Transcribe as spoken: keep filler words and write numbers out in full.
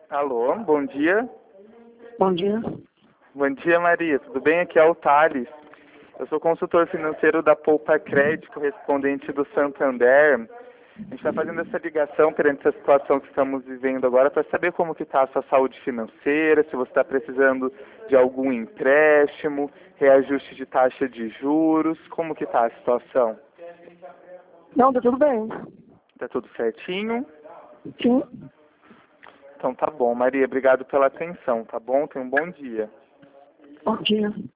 Alô, bom dia. Bom dia. Bom dia, Maria. Tudo bem? Aqui é o Thales. Eu sou consultor financeiro da Poupa Crédito, correspondente do Santander. A gente está fazendo essa ligação perante essa situação que estamos vivendo agora para saber como que está a sua saúde financeira, se você está precisando de algum empréstimo, reajuste de taxa de juros, como que está a situação? Não, tá tudo bem. Está tudo certinho? Sim. Então tá bom, Maria. Obrigado pela atenção, tá bom? Tenha um bom dia. Bom dia.